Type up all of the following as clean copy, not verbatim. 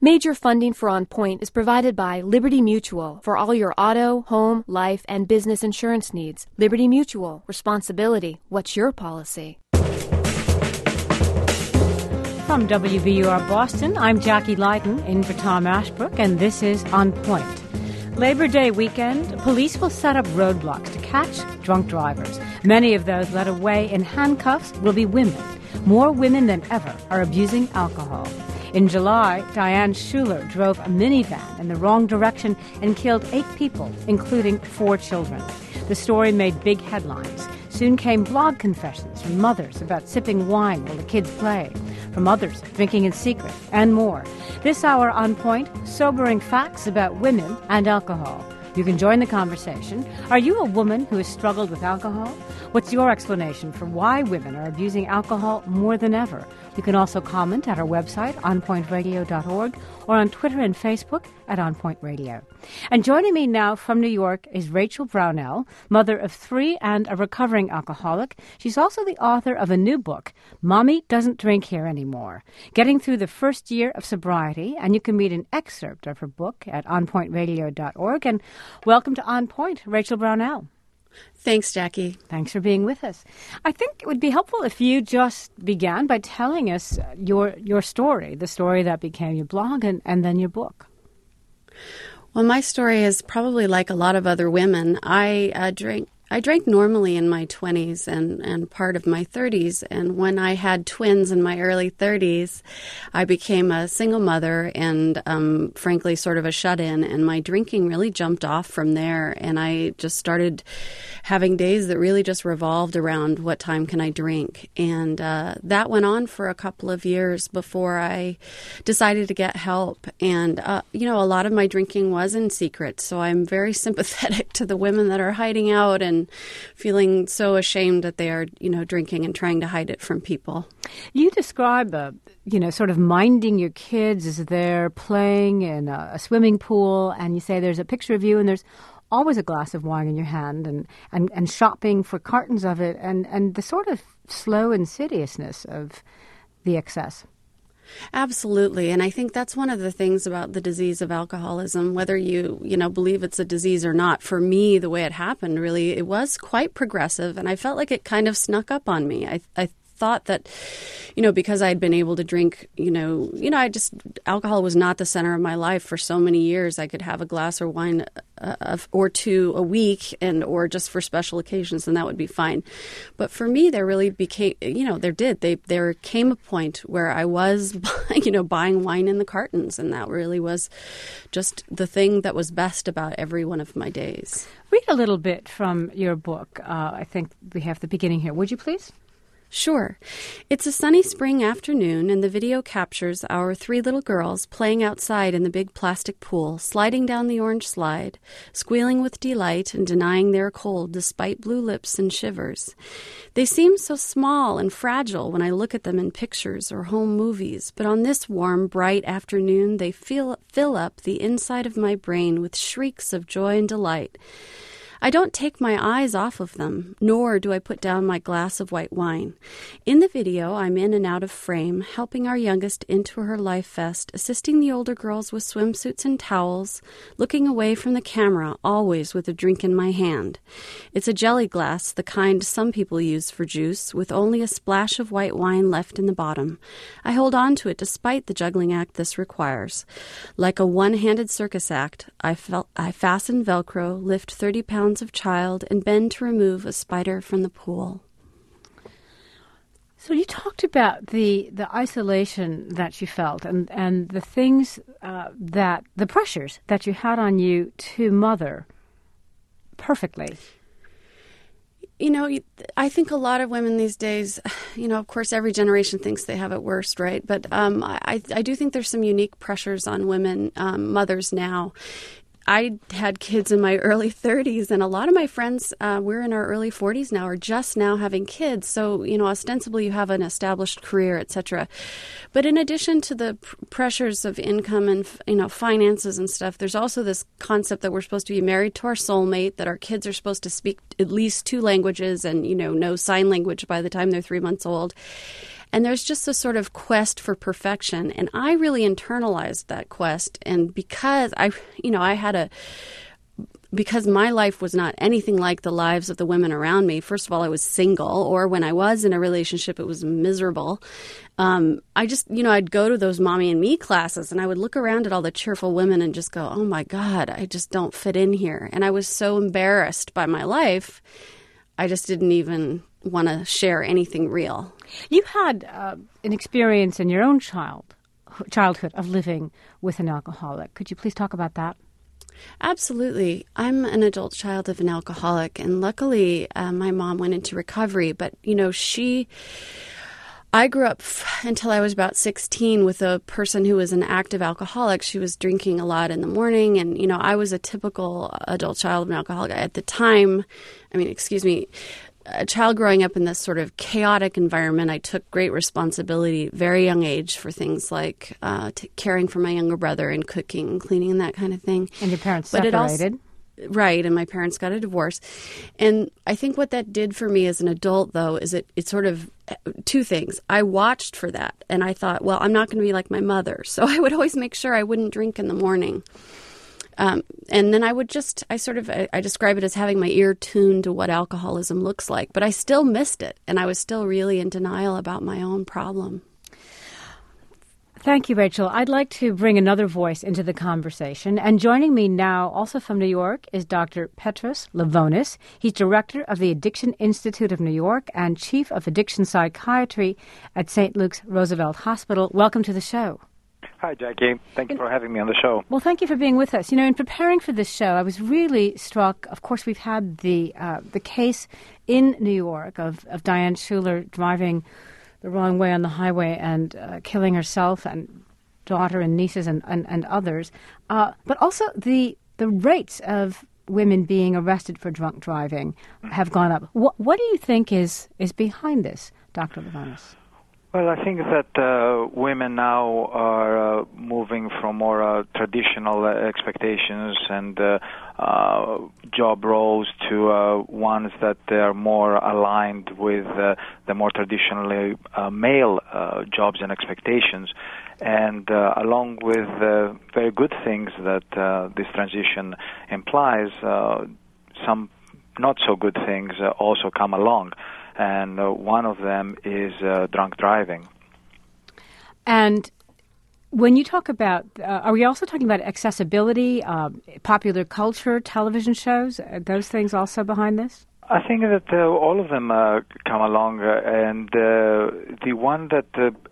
Major funding for On Point is provided by Liberty Mutual for all your auto, home, life, and business insurance needs. Liberty Mutual. Responsibility. What's your policy? From WBUR Boston, I'm Jackie Leiden in for Tom Ashbrook, and this is On Point. Labor Day weekend, police will set up roadblocks to catch drunk drivers. Many of those led away in handcuffs will be women. More women than ever are abusing alcohol. In July, Diane Schuler drove a minivan in the wrong direction and killed 8 people, including 4 children. The story made big headlines. Soon came blog confessions from mothers about sipping wine while the kids play, from others drinking in secret, and more. This hour on Point, sobering facts about women and alcohol. You can join the conversation. Are you a woman who has struggled with alcohol? What's your explanation for why women are abusing alcohol more than ever? You can also comment at our website, onpointradio.org, or on Twitter and Facebook at On Point Radio. And joining me now from New York is Rachel Brownell, mother of 3 and a recovering alcoholic. She's also the author of a new book, Mommy Doesn't Drink Here Anymore, Getting Through the First Year of Sobriety. And you can read an excerpt of her book at onpointradio.org. And welcome to On Point, Rachel Brownell. Thanks, Jackie. Thanks for being with us. I think it would be helpful if you just began by telling us your story, the story that became your blog and then your book. Well, my story is probably like a lot of other women. I drank normally in my 20s and part of my 30s. And when I had twins in my early 30s, I became a single mother and, frankly, sort of a shut-in. And my drinking really jumped off from there. And I just started having days that really just revolved around what time can I drink. And that went on for a couple of years before I decided to get help. And, a lot of my drinking was in secret. So I'm very sympathetic to the women that are hiding out and feeling so ashamed that they are, drinking and trying to hide it from people. You describe, sort of minding your kids as they're playing in a swimming pool, and you say there's a picture of you and there's always a glass of wine in your hand and shopping for cartons of it and the sort of slow insidiousness of the excess. Absolutely. And I think that's one of the things about the disease of alcoholism, whether you believe it's a disease or not. For me, the way it happened, really, it was quite progressive. And I felt like it kind of snuck up on me. I thought that, because I had been able to drink, alcohol was not the center of my life for so many years. I could have a glass of wine or 2 a week or just for special occasions, and that would be fine. But for me, there really became, there came a point where I was, buying wine in the cartons, and that really was just the thing that was best about every one of my days. Read a little bit from your book. I think we have the beginning here. Would you please? Sure. It's a sunny spring afternoon, and the video captures our 3 little girls playing outside in the big plastic pool, sliding down the orange slide, squealing with delight and denying their cold despite blue lips and shivers. They seem so small and fragile when I look at them in pictures or home movies, but on this warm, bright afternoon, they fill up the inside of my brain with shrieks of joy and delight. I don't take my eyes off of them, nor do I put down my glass of white wine. In the video, I'm in and out of frame, helping our youngest into her life vest, assisting the older girls with swimsuits and towels, looking away from the camera, always with a drink in my hand. It's a jelly glass, the kind some people use for juice, with only a splash of white wine left in the bottom. I hold on to it despite the juggling act this requires. Like a one-handed circus act, I fasten Velcro, lift 30 pounds of child, and bend to remove a spider from the pool. So you talked about the isolation that you felt and the things the pressures that you had on you to mother perfectly. I think a lot of women these days, of course, every generation thinks they have it worst, right? But I do think there's some unique pressures on women, mothers now. I had kids in my early 30s, and a lot of my friends, we're in our early 40s now, are just now having kids. So, ostensibly you have an established career, etc. But in addition to the pressures of income and, finances and stuff, there's also this concept that we're supposed to be married to our soulmate, that our kids are supposed to speak at least 2 languages and, know sign language by the time they're 3 months old. And there's just this sort of quest for perfection. And I really internalized that quest. And because because my life was not anything like the lives of the women around me. First of all, I was single, or when I was in a relationship, it was miserable. I'd go to those mommy and me classes, and I would look around at all the cheerful women and just go, oh my God, I just don't fit in here. And I was so embarrassed by my life, I just didn't even want to share anything real. You had an experience in your own childhood of living with an alcoholic. Could you please talk about that? Absolutely. I'm an adult child of an alcoholic, and luckily my mom went into recovery. But, I grew up until I was about 16 with a person who was an active alcoholic. She was drinking a lot in the morning, and, I was a typical adult child of an alcoholic. At the time, a child growing up in this sort of chaotic environment, I took great responsibility, very young age, for things like caring for my younger brother and cooking and cleaning and that kind of thing. And your parents separated. Right, and my parents got a divorce. And I think what that did for me as an adult, though, is it sort of two things. I watched for that, and I thought, well, I'm not going to be like my mother. So I would always make sure I wouldn't drink in the morning. And then I describe it as having my ear tuned to what alcoholism looks like. But I still missed it, and I was still really in denial about my own problem. Thank you, Rachel. I'd like to bring another voice into the conversation. And joining me now, also from New York, is Dr. Petros Lavonis. He's director of the Addiction Institute of New York and chief of addiction psychiatry at St. Luke's Roosevelt Hospital. Welcome to the show. Hi, Jackie. Thank you for having me on the show. Well, thank you for being with us. In preparing for this show, I was really struck. Of course, we've had the case in New York of Diane Schuler driving the wrong way on the highway and killing herself and daughter and nieces and others. But also the rates of women being arrested for drunk driving have gone up. What do you think is behind this, Dr. Lavonis? Well, I think that women now are moving from more traditional expectations and job roles to ones that are more aligned with the more traditionally male jobs and expectations. And along with very good things that this transition implies, some not so good things also come along. And one of them is drunk driving. And when you talk about, are we also talking about accessibility, popular culture, television shows, those things also behind this? I think that all of them come along, and the one that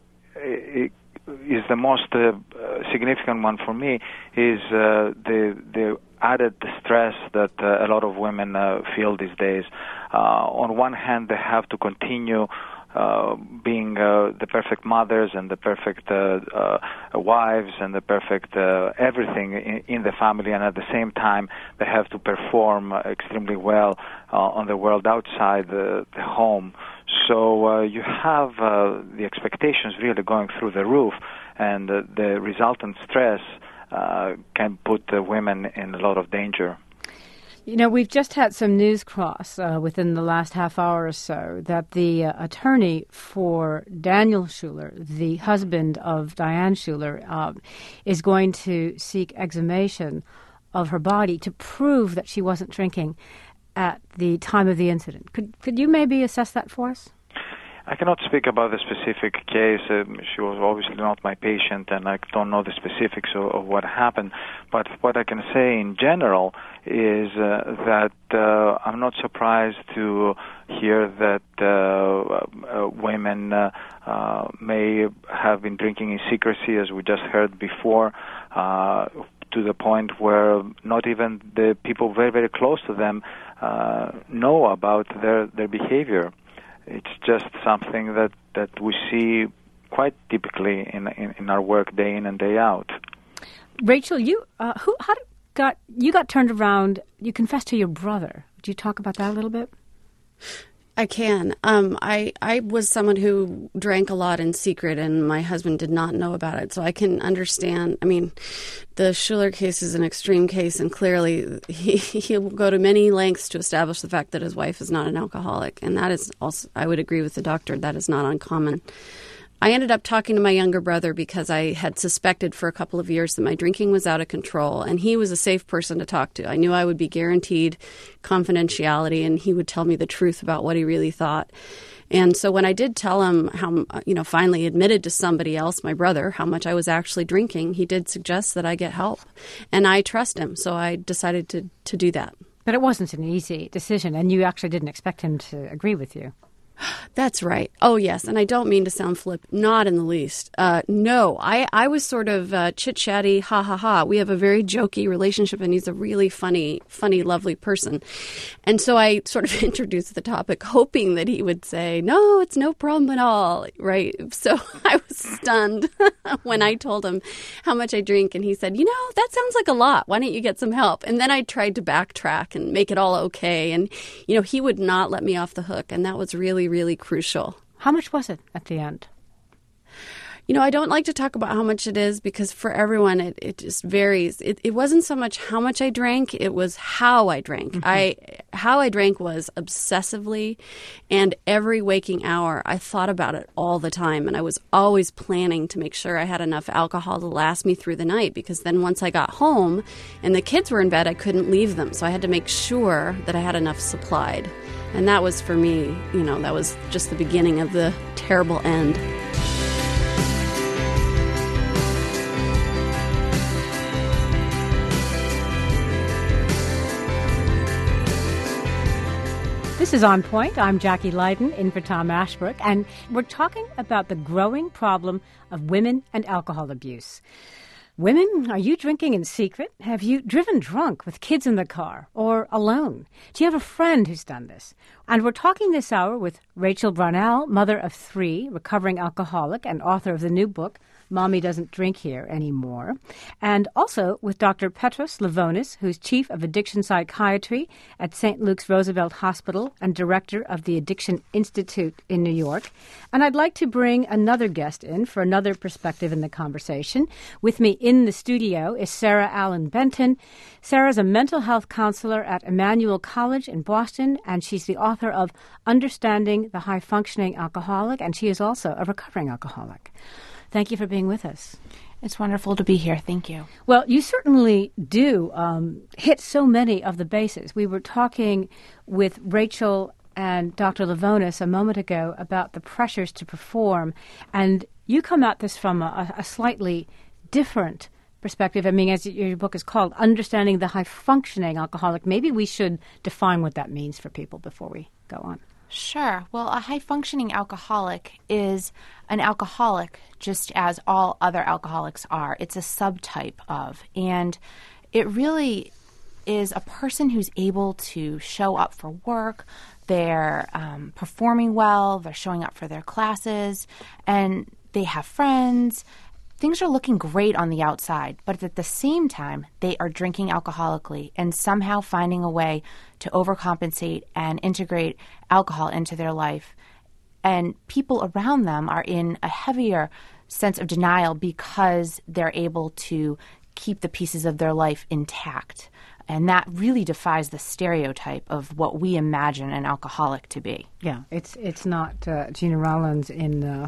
is the most significant one for me is the added stress that a lot of women feel these days. On one hand, they have to continue being the perfect mothers and the perfect wives and the perfect everything in the family, and at the same time they have to perform extremely well on the world outside the home. So you have the expectations really going through the roof, and the resultant stress can put women in a lot of danger. We've just had some news cross within the last half hour or so that the attorney for Daniel Schuler, the husband of Diane Schuler, is going to seek exhumation of her body to prove that she wasn't drinking at the time of the incident. Could you maybe assess that for us? I cannot speak about the specific case. She was obviously not my patient, and I don't know the specifics of what happened. But what I can say in general is that I'm not surprised to hear that women may have been drinking in secrecy, as we just heard before, to the point where not even the people very, very close to them know about their behavior. It's just something that we see quite typically in our work day in and day out. Rachel, you got turned around. You confessed to your brother. Would you talk about that a little bit? I can. I was someone who drank a lot in secret, and my husband did not know about it. So I can understand. I mean, the Schuler case is an extreme case, and clearly he will go to many lengths to establish the fact that his wife is not an alcoholic. And that is also, I would agree with the doctor, that is not uncommon. I ended up talking to my younger brother because I had suspected for a couple of years that my drinking was out of control, and he was a safe person to talk to. I knew I would be guaranteed confidentiality, and he would tell me the truth about what he really thought. And so when I did tell him how, finally admitted to somebody else, my brother, how much I was actually drinking, he did suggest that I get help. And I trust him, so I decided to do that. But it wasn't an easy decision, and you actually didn't expect him to agree with you. That's right. Oh, yes. And I don't mean to sound flip. Not in the least. No, I was sort of chit-chatty, ha, ha, ha. We have a very jokey relationship, and he's a really funny, lovely person. And so I sort of introduced the topic, hoping that he would say, no, it's no problem at all. Right. So I was stunned when I told him how much I drink. And he said, that sounds like a lot. Why don't you get some help? And then I tried to backtrack and make it all okay. And, he would not let me off the hook. And that was really, really crucial. How much was it at the end? I don't like to talk about how much it is because for everyone it just varies. It wasn't so much how much I drank, it was how I drank. Mm-hmm. How I drank was obsessively, and every waking hour I thought about it all the time, and I was always planning to make sure I had enough alcohol to last me through the night, because then once I got home and the kids were in bed, I couldn't leave them. So I had to make sure that I had enough supplied. And that was, for me, that was just the beginning of the terrible end. This is On Point. I'm Jackie Leiden, in for Tom Ashbrook, and we're talking about the growing problem of women and alcohol abuse. Women, are you drinking in secret? Have you driven drunk with kids in the car or alone? Do you have a friend who's done this? And we're talking this hour with Rachel Brownell, mother of 3, recovering alcoholic and author of the new book, Mommy Doesn't Drink Here Anymore. And also with Dr. Petros Livonis, who's Chief of Addiction Psychiatry at St. Luke's Roosevelt Hospital and Director of the Addiction Institute in New York. And I'd like to bring another guest in for another perspective in the conversation. With me in the studio is Sarah Allen Benton. Sarah's a mental health counselor at Emmanuel College in Boston, and she's the author of Understanding the High-Functioning Alcoholic, and she is also a recovering alcoholic. Thank you for being with us. It's wonderful to be here. Thank you. Well, you certainly do hit so many of the bases. We were talking with Rachel and Dr. Livonis a moment ago about the pressures to perform, and you come at this from a slightly different perspective. I mean, as your book is called, Understanding the High-Functioning Alcoholic. Maybe we should define what that means for people before we go on. Sure. Well, a high-functioning alcoholic is an alcoholic just as all other alcoholics are. It's a subtype of. And it really is a person who's able to show up for work. They're performing well. They're showing up for their classes. And they have friends. Things are looking great on the outside, but at the same time, they are drinking alcoholically and somehow finding a way to overcompensate and integrate alcohol into their life. And people around them are in a heavier sense of denial because they're able to keep the pieces of their life intact. And that really defies the stereotype of what we imagine an alcoholic to be. Yeah, it's not Gina Rollins in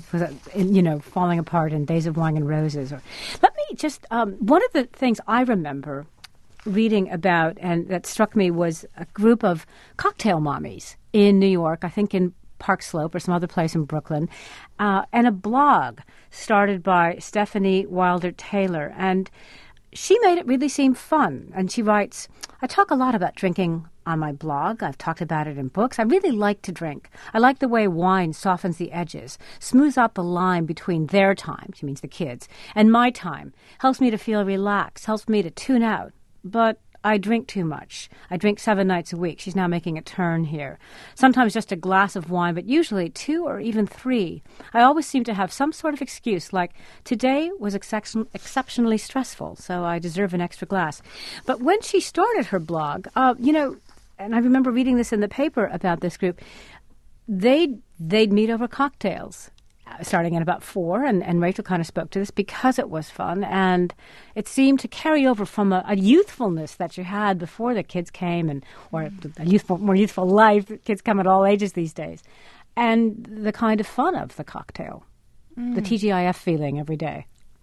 Falling Apart in Days of Wine and Roses. Let me just one of the things I remember reading about and that struck me was a group of cocktail mommies in New York, I think in Park Slope or some other place in Brooklyn, and a blog started by Stephanie Wilder Taylor, and she made it really seem fun. And she writes, I talk a lot about drinking on my blog. I've talked about it in books. I really like to drink. I like the way wine softens the edges, smooths out the line between their time, she means the kids, and my time. Helps me to feel relaxed, helps me to tune out. But I drink too much. I drink 7 nights a week. She's now making a turn here. Sometimes just a glass of wine, but usually 2 or even 3. I always seem to have some sort of excuse, like today was exceptionally stressful, so I deserve an extra glass. But when she started her blog, and I remember reading this in the paper about this group, they'd meet over cocktails. Starting at about 4, and Rachel kind of spoke to this because it was fun, and it seemed to carry over from a youthfulness that you had before the kids came, or a more youthful life. Kids come at all ages these days, and the kind of fun of the cocktail. the TGIF feeling every day.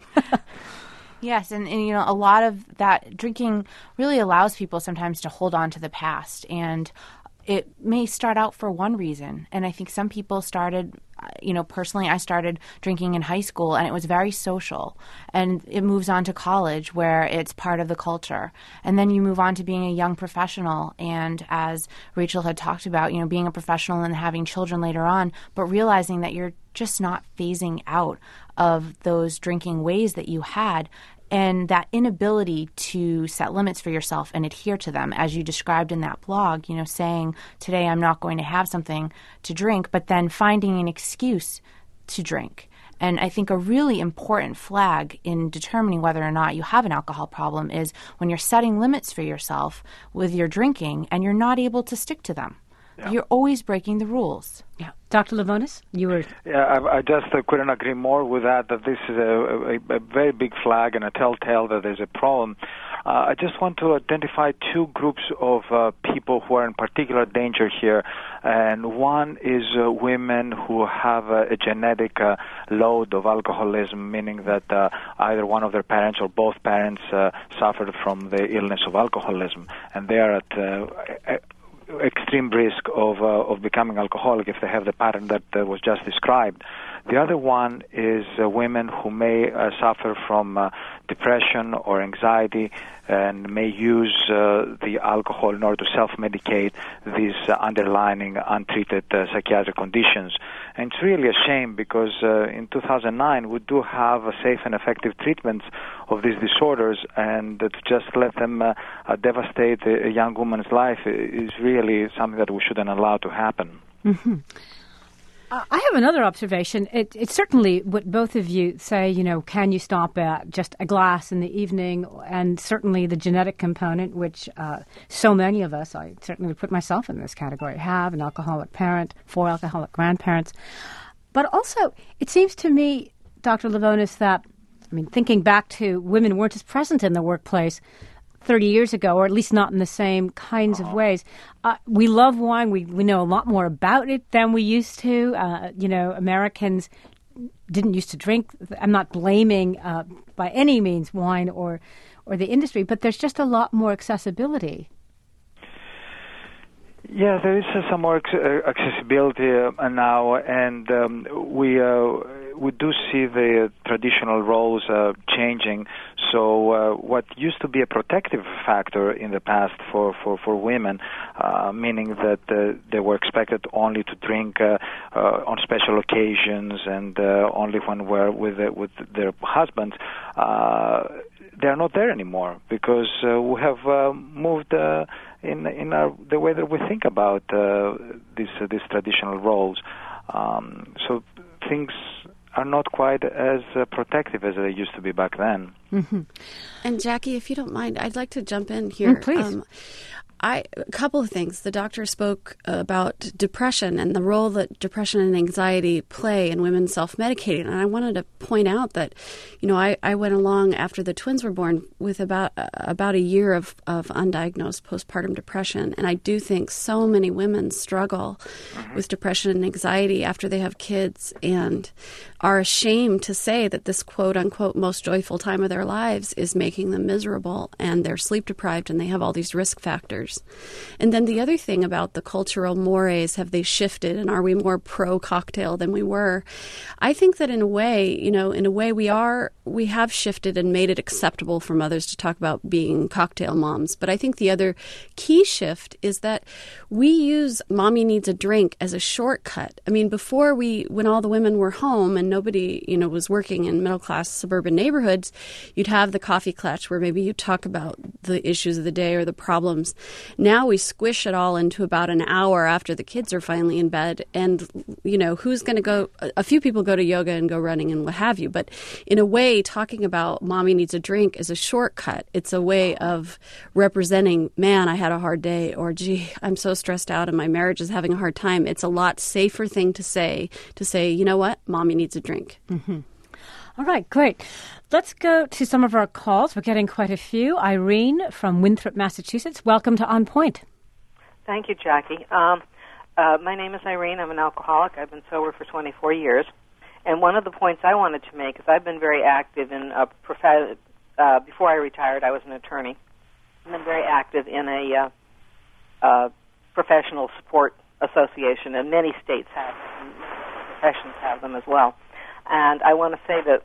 Yes, and a lot of that drinking really allows people sometimes to hold on to the past, and it may start out for one reason. And I think some people started, personally, I started drinking in high school, and it was very social. And it moves on to college, where it's part of the culture. And then you move on to being a young professional, and as Rachel had talked about, being a professional and having children later on, but realizing that you're just not phasing out of those drinking ways that you had, and that inability to set limits for yourself and adhere to them, as you described in that blog, saying, today I'm not going to have something to drink, but then finding an excuse to drink. And I think a really important flag in determining whether or not you have an alcohol problem is when you're setting limits for yourself with your drinking and you're not able to stick to them. Yeah. You're always breaking the rules. Yeah. Dr. Lavonis, you were... Yeah, I just couldn't agree more with that this is a very big flag and a telltale that there's a problem. I just want to identify two groups of people who are in particular danger here. And one is women who have a genetic load of alcoholism, meaning that either one of their parents or both parents suffered from the illness of alcoholism. And they are at... extreme risk of becoming alcoholic if they have the pattern that was just described. The other one is women who may suffer from depression or anxiety and may use the alcohol in order to self-medicate these underlying untreated psychiatric conditions. And it's really a shame because in 2009 we do have safe and effective treatments of these disorders, and to just let them devastate a young woman's life is really something that we shouldn't allow to happen. Mm-hmm. I have another observation. It's certainly what both of you say, can you stop at just a glass in the evening, and certainly the genetic component, which so many of us, I certainly would put myself in this category, have an alcoholic parent, 4 alcoholic grandparents. But also, it seems to me, Dr. Lavonis, that, thinking back to women weren't as present in the workplace 30 years ago, or at least not in the same kinds of ways. We love wine. We know a lot more about it than we used to. Americans didn't used to drink. I'm not blaming by any means wine or the industry, but there's just a lot more accessibility. Yeah, there is some more accessibility now, and we do see the traditional roles changing. So what used to be a protective factor in the past for women, meaning that they were expected only to drink on special occasions and only when we're with their husbands, they're not there anymore because we have moved in the way that we think about these traditional roles. So things are not quite as protective as they used to be back then. Mm-hmm. And Jackie, if you don't mind, I'd like to jump in here. Please. A couple of things. The doctor spoke about depression and the role that depression and anxiety play in women self-medicating. And I wanted to point out that, I went along after the twins were born with about a year of undiagnosed postpartum depression. And I do think so many women struggle with depression and anxiety after they have kids and are ashamed to say that this quote-unquote most joyful time of their lives is making them miserable and they're sleep-deprived and they have all these risk factors. And then the other thing about the cultural mores, have they shifted and are we more pro-cocktail than we were? I think that in a way we have shifted and made it acceptable for mothers to talk about being cocktail moms. But I think the other key shift is that we use mommy needs a drink as a shortcut. Before when all the women were home and nobody, was working in middle-class suburban neighborhoods, you'd have the coffee clutch where maybe you talk about the issues of the day or the problems. Now we squish it all into about an hour after the kids are finally in bed. And, who's going to go? A few people go to yoga and go running and what have you. But in a way, talking about mommy needs a drink is a shortcut. It's a way of representing, man, I had a hard day, or gee, I'm so stressed out and my marriage is having a hard time. It's a lot safer thing to say, you know what, mommy needs a drink. Mm-hmm. All right, great. Let's go to some of our calls. We're getting quite a few. Irene from Winthrop, Massachusetts. Welcome to On Point. Thank you, Jackie. My name is Irene. I'm an alcoholic. I've been sober for 24 years. And one of the points I wanted to make is I've been very active in before I retired, I was an attorney. I've been very active in a professional support association, and many states have them, and professions have them as well. And I want to say that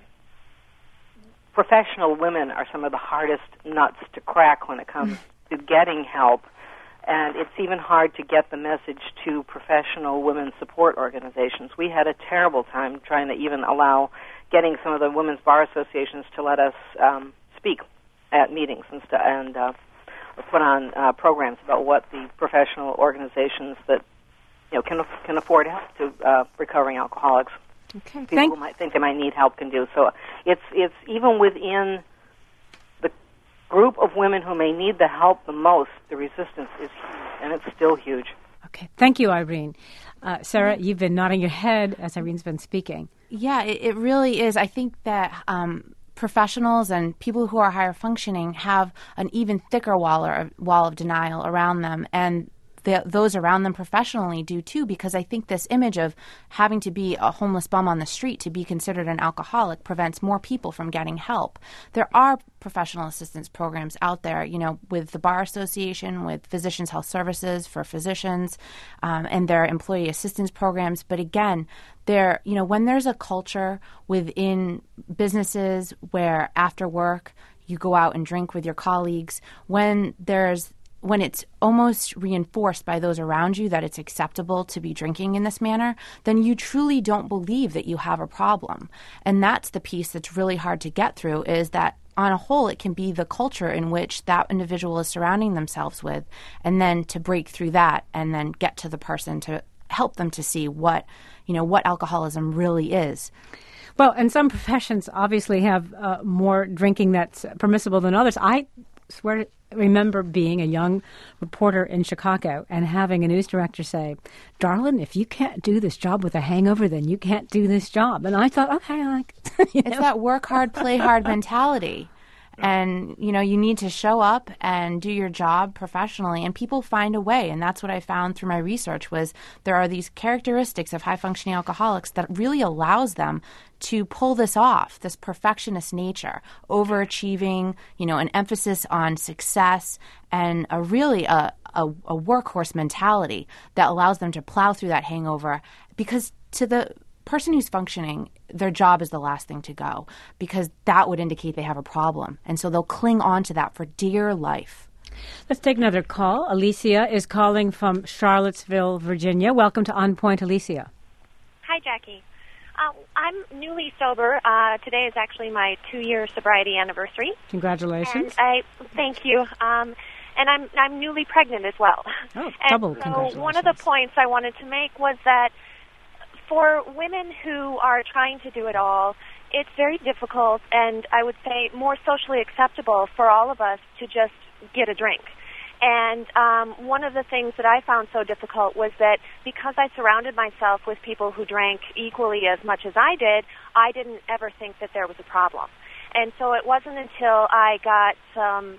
professional women are some of the hardest nuts to crack when it comes to getting help. And it's even hard to get the message to professional women's support organizations. We had a terrible time trying to even allow getting some of the women's bar associations to let us speak at meetings and put on programs about what the professional organizations that can afford help to recovering alcoholics. Okay. People who might think they might need help can do. So it's even within the group of women who may need the help the most, the resistance is huge, and it's still huge. Okay. Thank you, Irene. Sarah, you've been nodding your head as Irene's been speaking. Yeah, it really is. I think that professionals and people who are higher functioning have an even thicker wall of denial around them, and those around them professionally do too, because I think this image of having to be a homeless bum on the street to be considered an alcoholic prevents more people from getting help. There are professional assistance programs out there, with the Bar Association, with Physicians Health Services for physicians, and their employee assistance programs. But again, when there's a culture within businesses where after work you go out and drink with your colleagues, when it's almost reinforced by those around you that it's acceptable to be drinking in this manner, then you truly don't believe that you have a problem. And that's the piece that's really hard to get through, is that on a whole, it can be the culture in which that individual is surrounding themselves with, and then to break through that and then get to the person to help them to see what alcoholism really is. Well, and some professions obviously have more drinking that's permissible than others. I remember being a young reporter in Chicago and having a news director say, "Darling, if you can't do this job with a hangover, then you can't do this job." And I thought, okay, it's that work hard, play hard mentality. And, you need to show up and do your job professionally, and people find a way. And that's what I found through my research, was there are these characteristics of high-functioning alcoholics that really allows them to pull this off, this perfectionist nature, overachieving, an emphasis on success, and a workhorse mentality that allows them to plow through that hangover. Because to the person who's functioning, their job is the last thing to go, because that would indicate they have a problem. And so they'll cling on to that for dear life. Let's take another call. Alicia is calling from Charlottesville, Virginia. Welcome to On Point, Alicia. Hi, Jackie. I'm newly sober. Today is actually my 2-year sobriety anniversary. Congratulations. And thank you. And I'm newly pregnant as well. Oh, double congratulations. So one of the points I wanted to make was that for women who are trying to do it all, it's very difficult, and I would say more socially acceptable for all of us to just get a drink. And one of the things that I found so difficult was that because I surrounded myself with people who drank equally as much as I did, I didn't ever think that there was a problem. And so it wasn't until I got some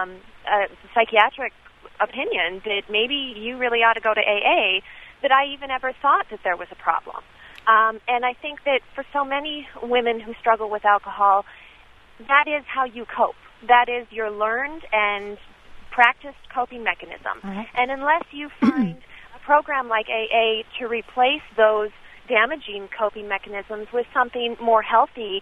psychiatric opinion that maybe you really ought to go to AA that I even ever thought that there was a problem. And I think that for so many women who struggle with alcohol, that is how you cope. That is your learned and practiced coping mechanism. Right. And unless you find a program like AA to replace those damaging coping mechanisms with something more healthy,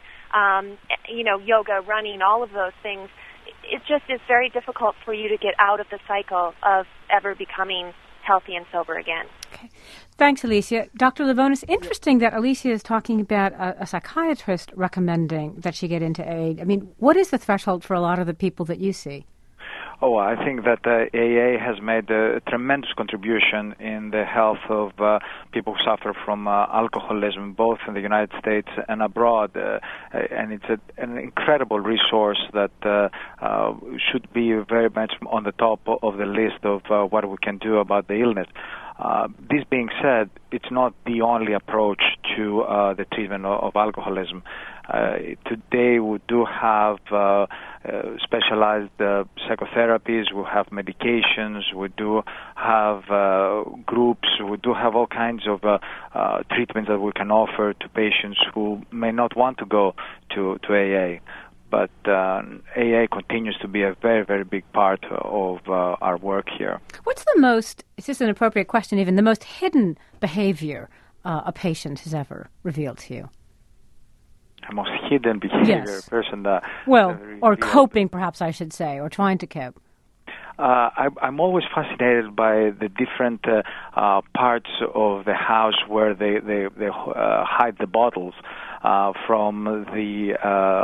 yoga, running, all of those things, it just is very difficult for you to get out of the cycle of ever becoming healthy and sober again. Okay. Thanks, Alicia. Dr. Lavonis, interesting that Alicia is talking about a psychiatrist recommending that she get into AA. I mean, what is the threshold for a lot of the people that you see? Oh, I think that AA has made a tremendous contribution in the health of people who suffer from alcoholism, both in the United States and abroad. And it's an incredible resource that should be very much on the top of the list of what we can do about the illness. This being said, it's not the only approach to the treatment of alcoholism. today we do have specialized psychotherapies, we have medications, we do have groups, we do have all kinds of treatments that we can offer to patients who may not want to go to AA. But AA continues to be a very, very big part of our work here. What's the most, it's just an appropriate question even, the most hidden behavior a patient has ever revealed to you? The most hidden behavior, yes. Person or coping, perhaps I should say, or trying to cope. I'm always fascinated by the different parts of the house where they hide the bottles, from the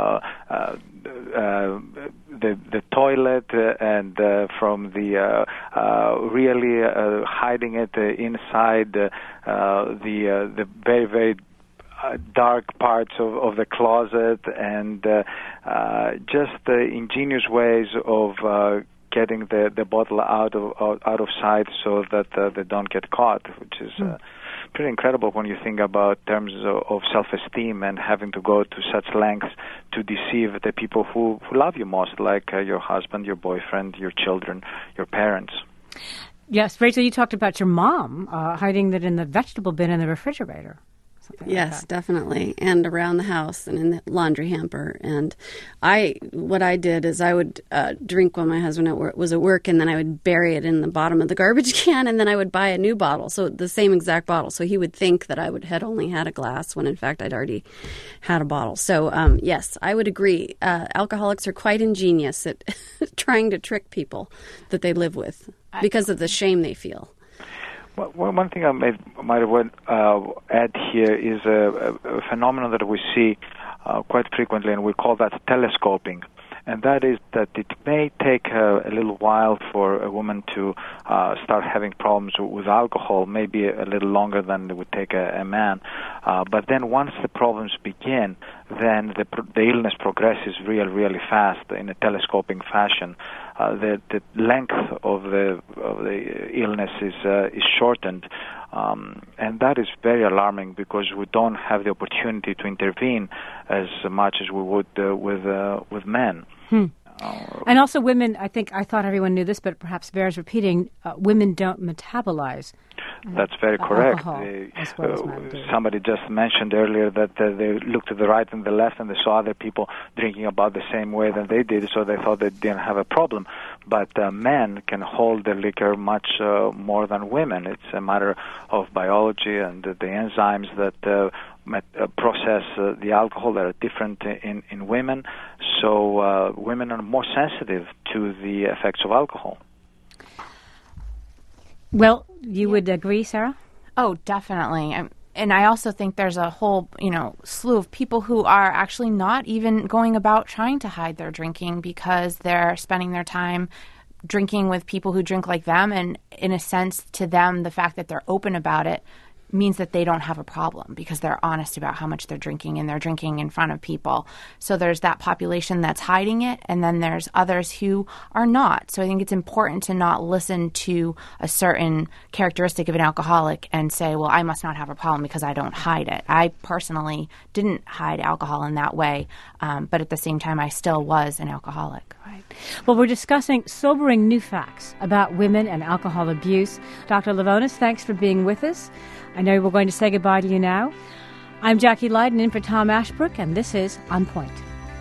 toilet and from the really hiding it inside the very, very dark parts of the closet, and just ingenious ways of getting the bottle out of sight so that they don't get caught, which is pretty incredible when you think about terms of self-esteem and having to go to such lengths to deceive the people who love you most, like your husband, your boyfriend, your children, your parents. Yes, Rachel, you talked about your mom hiding that in the vegetable bin in the refrigerator. Yes, definitely, and around the house and in the laundry hamper. And what I did is I would drink when my husband was at work, and then I would bury it in the bottom of the garbage can, and then I would buy a new bottle, so the same exact bottle. So he would think that I had only had a glass when in fact I'd already had a bottle. So yes, I would agree. Alcoholics are quite ingenious at trying to trick people that they live with because of the shame they feel. Well, one thing I might add here is a phenomenon that we see quite frequently, and we call that telescoping. And that is that it may take a little while for a woman to start having problems with alcohol, maybe a little longer than it would take a man. But then once the problems begin, then the illness progresses really fast in a telescoping fashion. The length of the illness is shortened, and that is very alarming because we don't have the opportunity to intervene as much as we would with men. And also women, I thought everyone knew this, but perhaps bears repeating, women don't metabolize. That's very correct. As well as men do. Somebody just mentioned earlier that they looked to the right and the left and they saw other people drinking about the same way that they did, so they thought they didn't have a problem. But men can hold the liquor much more than women. It's a matter of biology and the enzymes that process the alcohol that are different in women. So women are more sensitive to the effects of alcohol. Well, you would agree, Sarah? Oh, definitely. And I also think there's a whole, slew of people who are actually not even going about trying to hide their drinking because they're spending their time drinking with people who drink like them. And in a sense, to them, the fact that they're open about it means that they don't have a problem because they're honest about how much they're drinking and they're drinking in front of people. So there's that population that's hiding it, and then there's others who are not. So I think it's important to not listen to a certain characteristic of an alcoholic and say, well, I must not have a problem because I don't hide it. I personally didn't hide alcohol in that way, but at the same time, I still was an alcoholic. Right. Well, we're discussing sobering new facts about women and alcohol abuse. Dr. Livonis, thanks for being with us. I know we're going to say goodbye to you now. I'm Jackie Leiden in for Tom Ashbrook, and this is On Point.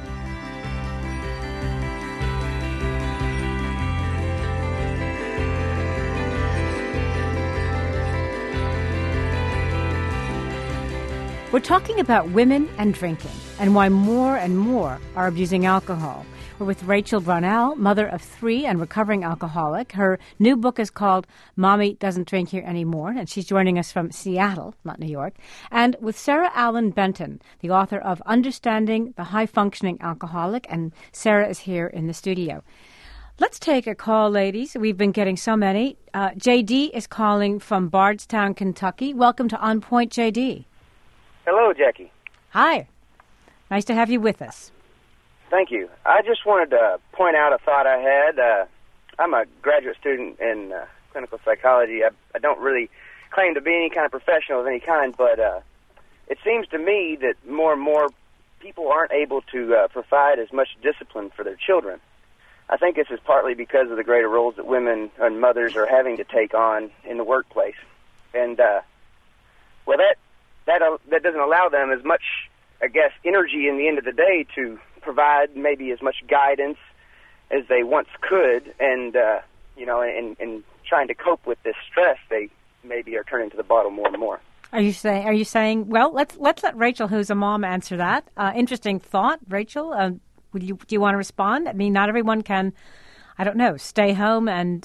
We're talking about women and drinking and why more and more are abusing alcohol. We're with Rachel Brownell, mother of 3 and recovering alcoholic. Her new book is called Mommy Doesn't Drink Here Anymore, and she's joining us from Seattle, not New York. And with Sarah Allen Benton, the author of Understanding the High-Functioning Alcoholic, and Sarah is here in the studio. Let's take a call, ladies. We've been getting so many. J.D. is calling from Bardstown, Kentucky. Welcome to On Point, J.D. Hello, Jackie. Hi. Nice to have you with us. Thank you. I just wanted to point out a thought I had. I'm a graduate student in clinical psychology. I don't really claim to be any kind of professional of any kind, but it seems to me that more and more people aren't able to provide as much discipline for their children. I think this is partly because of the greater roles that women and mothers are having to take on in the workplace. And, well, that doesn't allow them as much, I guess, energy in the end of the day to provide maybe as much guidance as they once could. And, you know, in trying to cope with this stress, they maybe are turning to the bottle more and more. Are you saying, well, let's let Rachel, who's a mom, answer that. Interesting thought, Rachel. Do you want to respond? I mean, not everyone can, I don't know, stay home and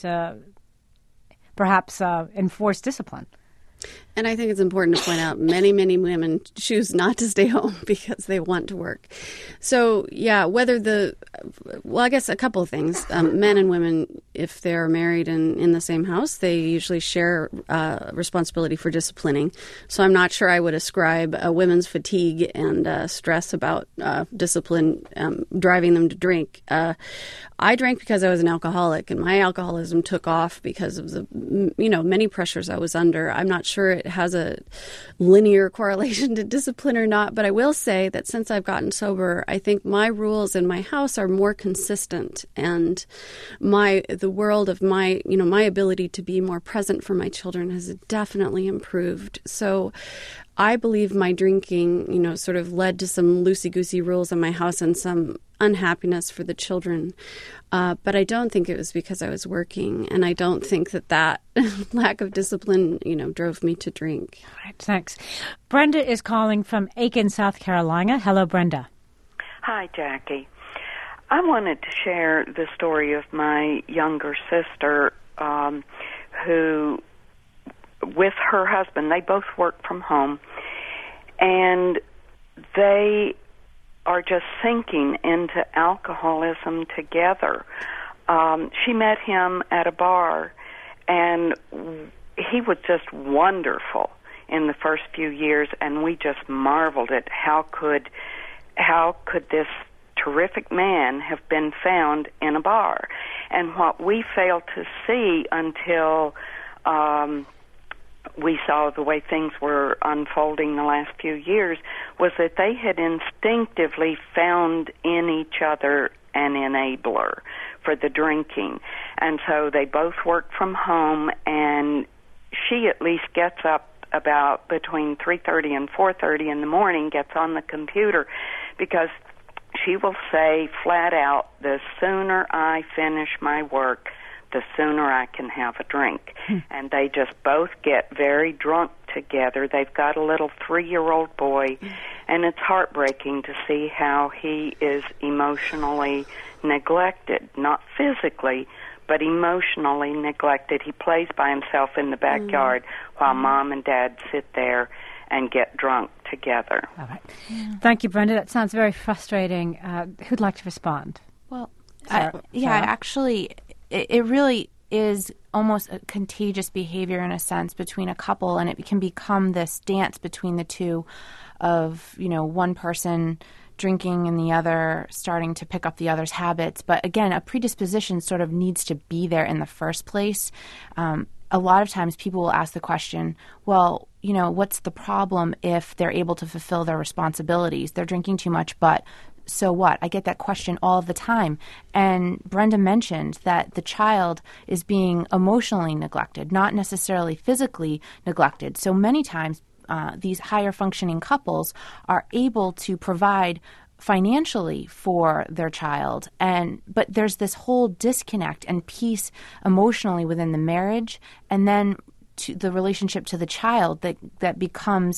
perhaps enforce discipline. And I think it's important to point out many, many women choose not to stay home because they want to work. So, yeah, I guess a couple of things. Men and women, if they're married and in the same house, they usually share responsibility for disciplining. So I'm not sure I would ascribe women's fatigue and stress about discipline driving them to drink. I drank because I was an alcoholic, and my alcoholism took off because of the, many pressures I was under. I'm not sure it has a linear correlation to discipline or not, but I will say that since I've gotten sober, I think my rules in my house are more consistent, and the world of my ability to be more present for my children has definitely improved. So I believe my drinking, sort of led to some loosey-goosey rules in my house and some unhappiness for the children. But I don't think it was because I was working, and I don't think that lack of discipline, drove me to drink. All right, thanks. Brenda is calling from Aiken, South Carolina. Hello, Brenda. Hi, Jackie. I wanted to share the story of my younger sister who, with her husband, they both work from home, and they are just sinking into alcoholism together. She met him at a bar, and he was just wonderful in the first few years, and we just marveled at how could this terrific man have been found in a bar. And what we failed to see until we saw the way things were unfolding the last few years was that they had instinctively found in each other an enabler for the drinking. And so they both worked from home, and she at least gets up about between 3:30 and 4:30 in the morning, gets on the computer, because she will say flat out, the sooner I finish my work, the sooner I can have a drink. And they just both get very drunk together. They've got a little 3-year-old boy, and it's heartbreaking to see how he is emotionally neglected, not physically, but emotionally neglected. He plays by himself in the backyard while Mom and Dad sit there and get drunk together. All right. Thank you, Brenda. That sounds very frustrating. Who'd like to respond? Well, Sarah? Actually, it really is almost a contagious behavior in a sense between a couple, and it can become this dance between the two of, one person drinking and the other starting to pick up the other's habits. But again, a predisposition sort of needs to be there in the first place. A lot of times people will ask the question, well, what's the problem if they're able to fulfill their responsibilities? They're drinking too much, but so what? I get that question all the time. And Brenda mentioned that the child is being emotionally neglected, not necessarily physically neglected. So many times these higher functioning couples are able to provide financially for their child, but there's this whole disconnect and peace emotionally within the marriage, and then to the relationship to the child that becomes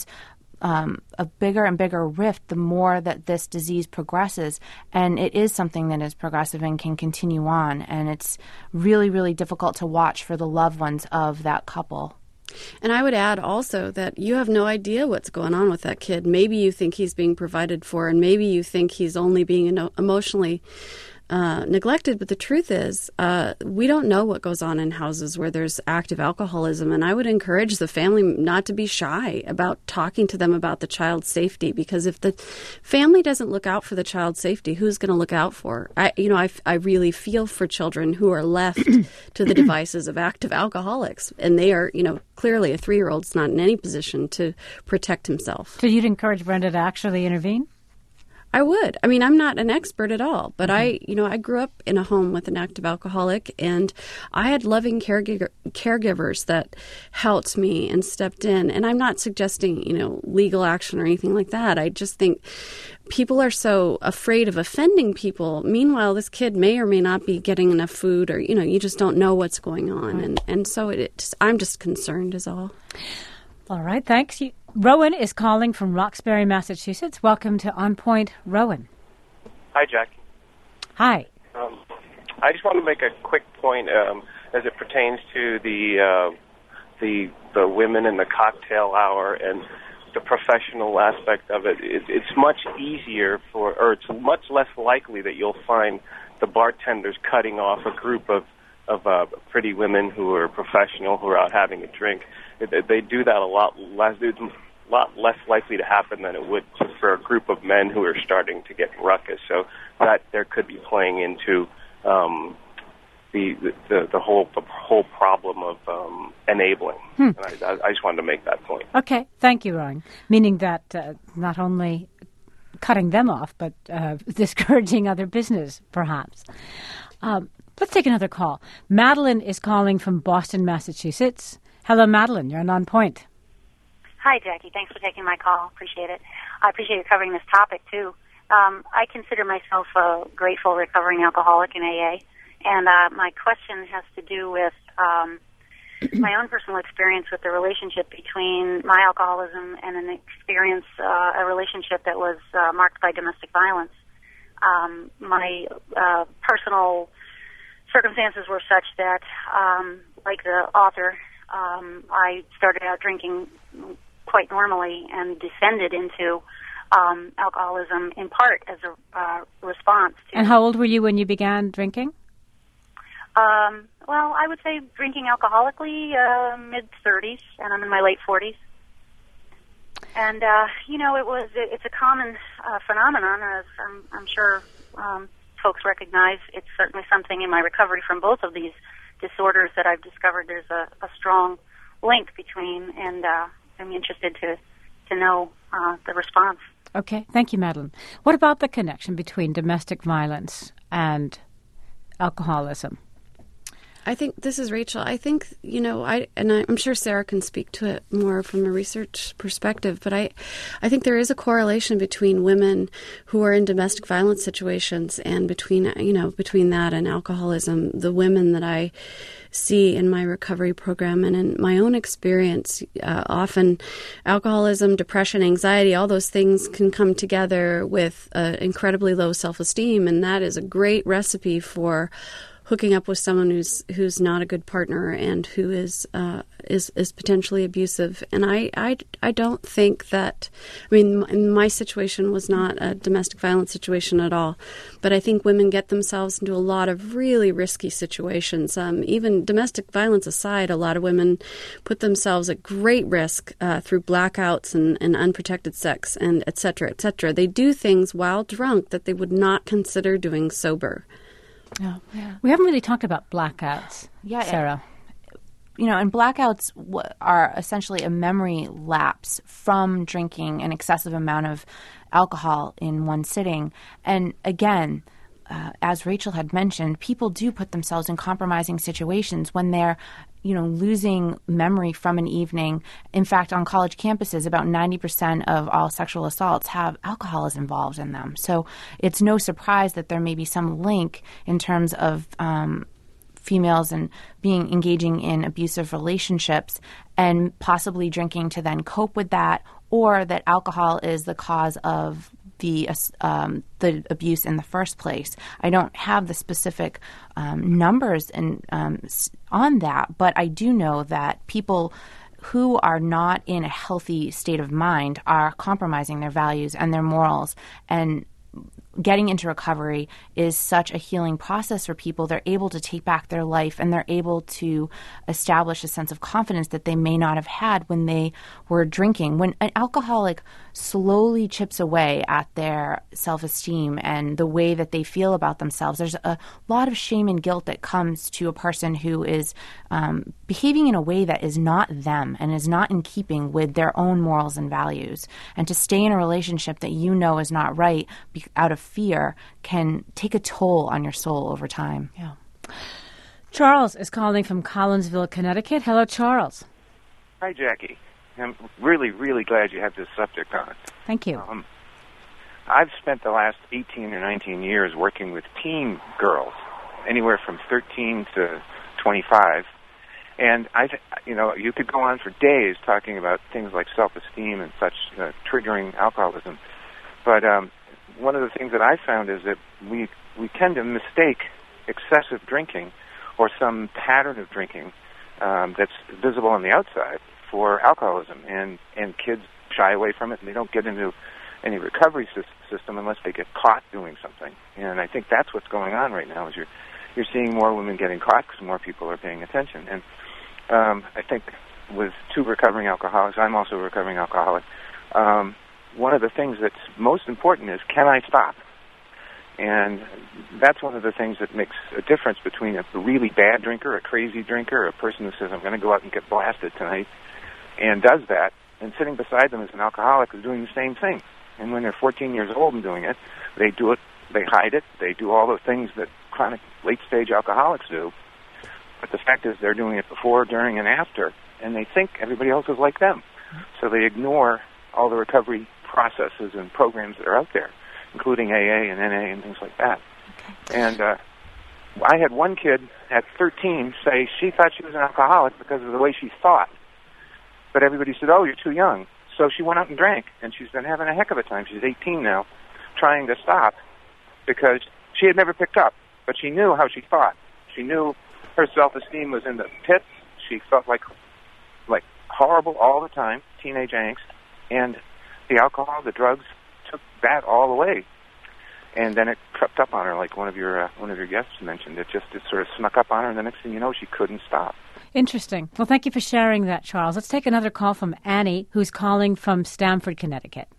a bigger and bigger rift the more that this disease progresses. And it is something that is progressive and can continue on, and it's really, really difficult to watch for the loved ones of that couple. And I would add also that you have no idea what's going on with that kid. Maybe you think he's being provided for, and maybe you think he's only being emotionally neglected. But the truth is, we don't know what goes on in houses where there's active alcoholism. And I would encourage the family not to be shy about talking to them about the child's safety, because if the family doesn't look out for the child's safety, who's going to look out for? I really feel for children who are left to the devices of active alcoholics, and they are, clearly a 3-year-old's not in any position to protect himself. So you'd encourage Brenda to actually intervene? I would. I mean, I'm not an expert at all, but I grew up in a home with an active alcoholic, and I had loving caregivers that helped me and stepped in. And I'm not suggesting, legal action or anything like that. I just think people are so afraid of offending people. Meanwhile, this kid may or may not be getting enough food, or, you just don't know what's going on. And so I'm just concerned is all. All right, thanks. Rowan is calling from Roxbury, Massachusetts. Welcome to On Point, Rowan. Hi, Jackie. Hi. I just want to make a quick point as it pertains to the women in the cocktail hour and the professional aspect of it. It's much easier it's much less likely that you'll find the bartenders cutting off a group of pretty women who are professional, who are out having a drink. They do that a lot less. It's a lot less likely to happen than it would for a group of men who are starting to get ruckus. So that there could be playing into the whole problem of enabling. And I just wanted to make that point. Okay, thank you, Rowan. Meaning that not only cutting them off, but discouraging other business, perhaps. Let's take another call. Madeline is calling from Boston, Massachusetts. Hello, Madeline. You're on Point. Hi, Jackie. Thanks for taking my call. Appreciate it. I appreciate you covering this topic, too. I consider myself a grateful recovering alcoholic in AA, and my question has to do with my own personal experience with the relationship between my alcoholism and a relationship that was marked by domestic violence. My personal circumstances were such that, like the author, I started out drinking quite normally and descended into alcoholism in part as a response to... And how old were you when you began drinking? Well, I would say drinking alcoholically, mid-30s, and I'm in my late 40s. And, it's a common phenomenon, as I'm sure folks recognize. It's certainly something in my recovery from both of these disorders that I've discovered there's a strong link between, and I'm interested to know the response. Okay, thank you, Madeline. What about the connection between domestic violence and alcoholism? I think, this is Rachel, I think, I'm sure Sarah can speak to it more from a research perspective, but I think there is a correlation between women who are in domestic violence situations and between that and alcoholism. The women that I see in my recovery program and in my own experience, often alcoholism, depression, anxiety, all those things can come together with incredibly low self-esteem, and that is a great recipe for hooking up with someone who's not a good partner and who is potentially abusive. And I don't think that, my situation was not a domestic violence situation at all, but I think women get themselves into a lot of really risky situations. Even domestic violence aside, a lot of women put themselves at great risk through blackouts and unprotected sex and et cetera, et cetera. They do things while drunk that they would not consider doing sober. Oh, yeah. We haven't really talked about blackouts, Sarah. And blackouts are essentially a memory lapse from drinking an excessive amount of alcohol in one sitting. And again, as Rachel had mentioned, people do put themselves in compromising situations when they're losing memory from an evening. In fact, on college campuses, about 90% of all sexual assaults have alcohol involved in them. So it's no surprise that there may be some link in terms of females and engaging in abusive relationships and possibly drinking to then cope with that, or that alcohol is the cause of the abuse in the first place. I don't have the specific numbers on that, but I do know that people who are not in a healthy state of mind are compromising their values and their morals, and getting into recovery is such a healing process for people. They're able to take back their life, and they're able to establish a sense of confidence that they may not have had when they were drinking. When an alcoholic slowly chips away at their self-esteem and the way that they feel about themselves, there's a lot of shame and guilt that comes to a person who is behaving in a way that is not them and is not in keeping with their own morals and values. And to stay in a relationship that you know is not right out of fear can take a toll on your soul over time. Yeah. Charles is calling from Collinsville, Connecticut. Hello, Charles. Hi, Jackie. I'm really, really glad you have this subject on. Thank you. I've spent the last 18 or 19 years working with teen girls, anywhere from 13 to 25. And you could go on for days talking about things like self-esteem and such triggering alcoholism. But one of the things that I found is that we tend to mistake excessive drinking or some pattern of drinking that's visible on the outside for alcoholism, and kids shy away from it, and they don't get into any recovery system unless they get caught doing something. And I think that's what's going on right now, is you're seeing more women getting caught because more people are paying attention. And I think with two recovering alcoholics, I'm also a recovering alcoholic, one of the things that's most important is, can I stop? And that's one of the things that makes a difference between a really bad drinker, a crazy drinker, a person who says, I'm going to go out and get blasted tonight, and does that, and sitting beside them as an alcoholic who's doing the same thing. And when they're 14 years old and doing it, they do it, they hide it, they do all the things that chronic late-stage alcoholics do. But the fact is they're doing it before, during, and after, and they think everybody else is like them. So they ignore all the recovery processes and programs that are out there, including AA and NA and things like that. Okay. And I had one kid at 13 say she thought she was an alcoholic because of the way she thought. But everybody said, oh, you're too young. So she went out and drank, and she's been having a heck of a time. She's 18 now, trying to stop because she had never picked up. But she knew how she thought. She knew her self-esteem was in the pits. She felt like horrible all the time, teenage angst. And the alcohol, the drugs, took that all away. And then it crept up on her, like one of your guests mentioned. It sort of snuck up on her, and the next thing you know, she couldn't stop. Interesting. Well, thank you for sharing that, Charles. Let's take another call from Annie, who's calling from Stamford, Connecticut.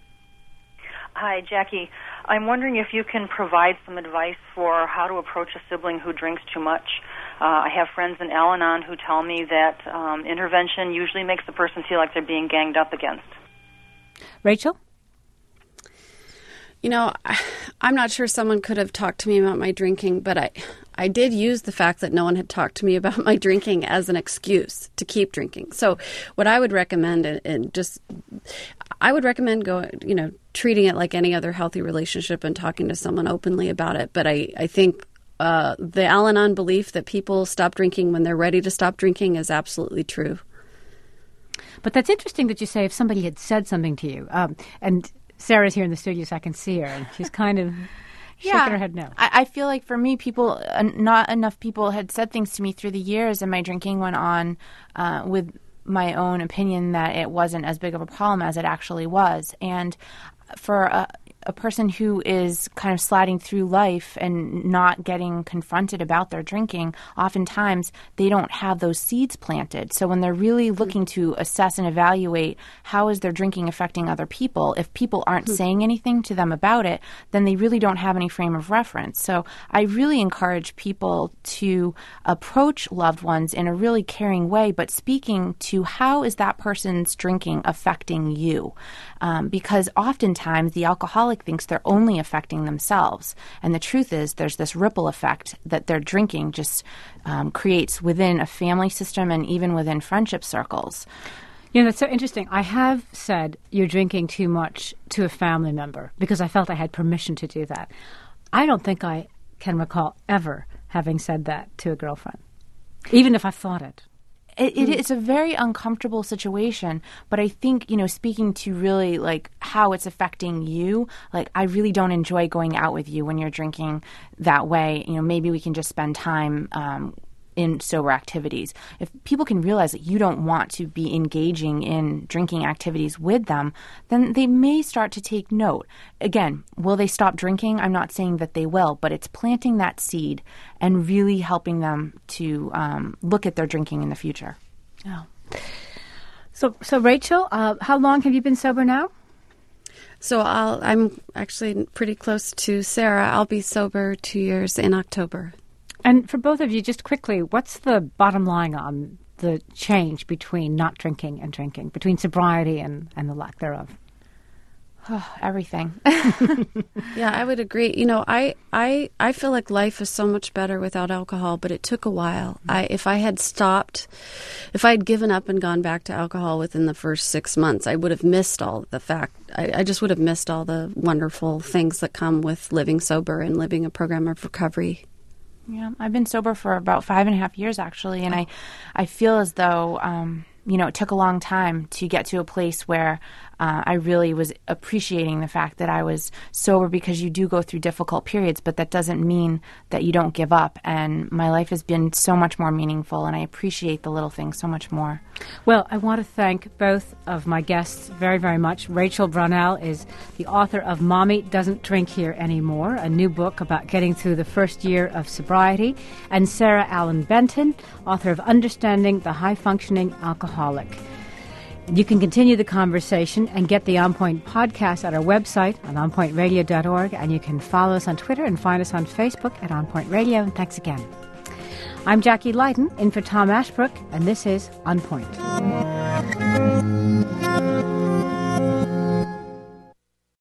Hi, Jackie. I'm wondering if you can provide some advice for how to approach a sibling who drinks too much. I have friends in Al-Anon who tell me that intervention usually makes the person feel like they're being ganged up against. Rachel? You know, I'm not sure someone could have talked to me about my drinking, but I did use the fact that no one had talked to me about my drinking as an excuse to keep drinking. So what I would recommend, treating it like any other healthy relationship and talking to someone openly about it. But I think the Al-Anon belief that people stop drinking when they're ready to stop drinking is absolutely true. But that's interesting that you say if somebody had said something to you, and Sarah's here in the studio, so I can see her, and she's kind of shaking her head no. I feel like for me, not enough people had said things to me through the years, and my drinking went on with my own opinion that it wasn't as big of a problem as it actually was. And for a person who is kind of sliding through life and not getting confronted about their drinking, oftentimes they don't have those seeds planted. So when they're really looking to assess and evaluate how is their drinking affecting other people, if people aren't saying anything to them about it, then they really don't have any frame of reference. So I really encourage people to approach loved ones in a really caring way, but speaking to how is that person's drinking affecting you? Because oftentimes the alcoholic thinks they're only affecting themselves. And the truth is there's this ripple effect that their drinking just creates within a family system and even within friendship circles. You know, that's so interesting. I have said you're drinking too much to a family member because I felt I had permission to do that. I don't think I can recall ever having said that to a girlfriend, even if I thought it. It's a very uncomfortable situation, but I think, speaking to really like how it's affecting you, like I really don't enjoy going out with you when you're drinking that way. Maybe we can just spend time in sober activities. If people can realize that you don't want to be engaging in drinking activities with them, then they may start to take note. Again, will they stop drinking? I'm not saying that they will, but it's planting that seed and really helping them to look at their drinking in the future. Oh. So Rachel, how long have you been sober now? So I'm actually pretty close to Sarah. I'll be sober 2 years in October. And for both of you, just quickly, what's the bottom line on the change between not drinking and drinking, between sobriety and the lack thereof? Oh, everything. Yeah, I would agree. I feel like life is so much better without alcohol, but it took a while. If I had given up and gone back to alcohol within the first 6 months, I would have missed all the fact. I just would have missed all the wonderful things that come with living sober and living a program of recovery. Yeah, I've been sober for about 5.5 years, actually, and I feel as though, it took a long time to get to a place where I really was appreciating the fact that I was sober, because you do go through difficult periods, but that doesn't mean that you don't give up. And my life has been so much more meaningful, and I appreciate the little things so much more. Well, I want to thank both of my guests very, very much. Rachel Brownell is the author of Mommy Doesn't Drink Here Anymore, a new book about getting through the first year of sobriety, and Sarah Allen Benton, author of Understanding the High-Functioning Alcoholic. You can continue the conversation and get the On Point podcast at our website on onpointradio.org, and you can follow us on Twitter and find us on Facebook at On Point Radio. And thanks again. I'm Jackie Lydon, in for Tom Ashbrook, and this is On Point.